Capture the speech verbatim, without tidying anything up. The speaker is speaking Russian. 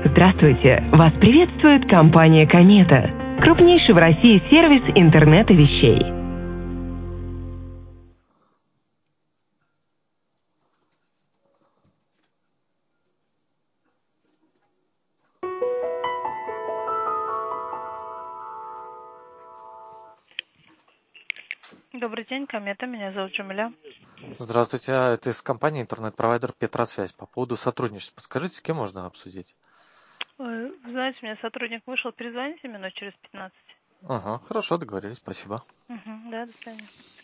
Здравствуйте! Вас приветствует компания «Комета», крупнейший в России сервис интернета вещей. Добрый день, Комета. Меня зовут Джамиля. Здравствуйте, а это из компании интернет-провайдер Петросвязь. По поводу сотрудничества. Подскажите, с кем можно обсудить? Ой, Вы знаете, у меня сотрудник вышел, перезвоните минут через пятнадцать. Ага, хорошо, договорились, спасибо. Угу, да, до свидания.